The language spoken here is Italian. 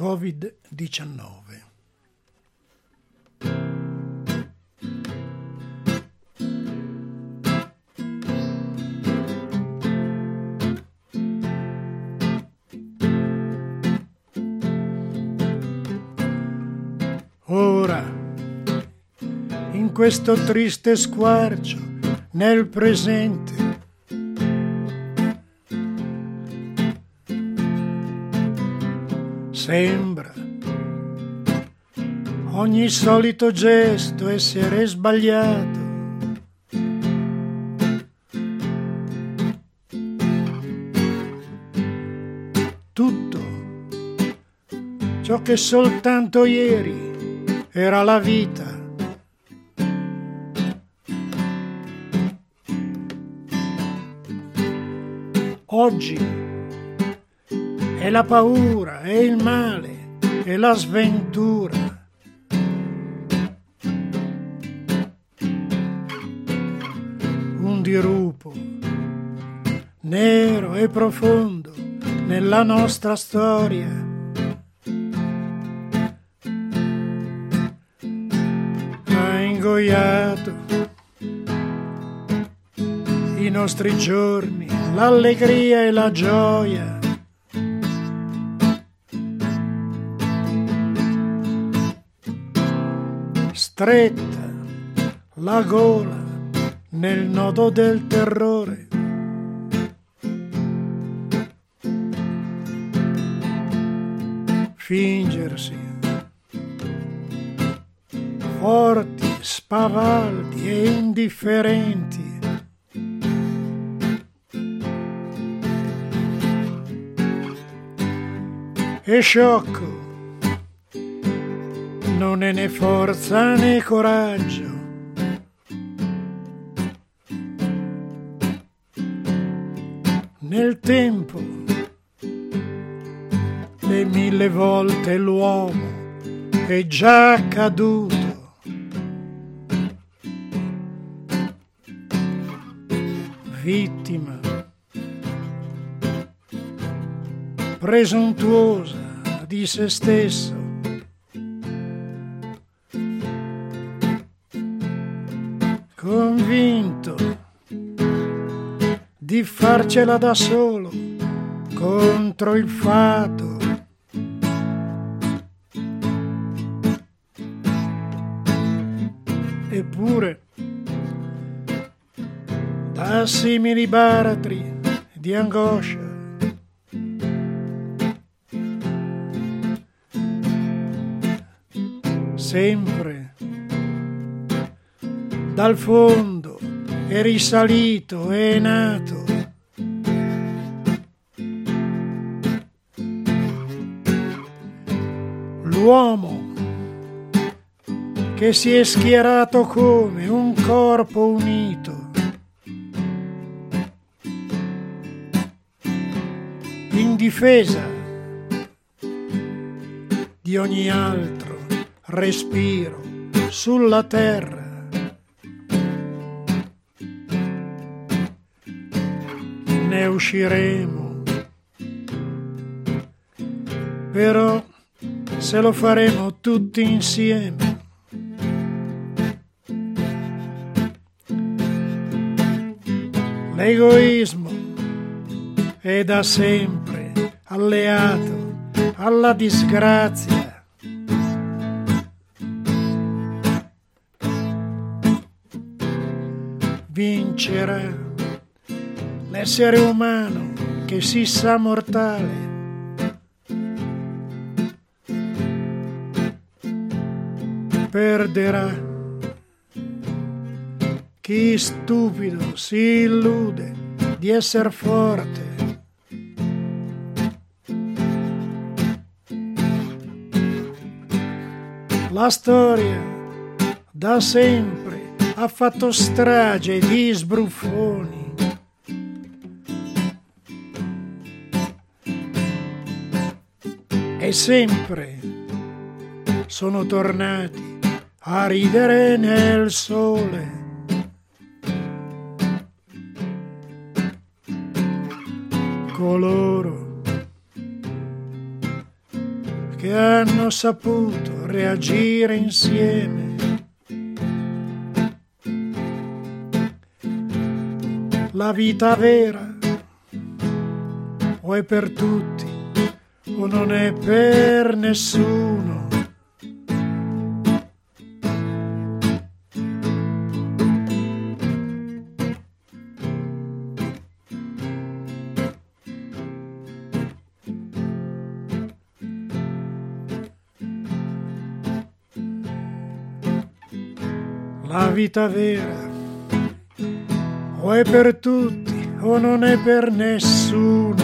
Covid-19. Ora, in questo triste squarcio, nel presente, sembra ogni solito gesto essere sbagliato. Tutto ciò che soltanto ieri era la vita. Oggi è la paura, è il male, è la sventura. Un dirupo nero e profondo nella nostra storia. Ha ingoiato i nostri giorni, l'allegria e la gioia. Stretta la gola nel nodo del terrore. Fingersi forti, spavaldi e indifferenti. È sciocco, non è né forza né coraggio. Nel tempo, le 1000 volte l'uomo è già caduto. Vittima presuntuosa di se stesso. Convinto di farcela da solo contro il fato. Eppure, da simili baratri di angoscia, sempre dal fondo è risalito, è nato. L'uomo che si è schierato come un corpo unito, in difesa di ogni altro respiro sulla terra. Ne usciremo, però se lo faremo tutti insieme. L'egoismo è da sempre alleato alla disgrazia. Vincerà l'essere umano che si sa mortale. Perderà chi stupido si illude di essere forte. La storia da sempre ha fatto strage di sbruffoni. E sempre sono tornati a ridere nel sole. Coloro che hanno saputo reagire insieme. La vita vera o è per tutti o non è per nessuno. La vita vera o è per tutti o non è per nessuno.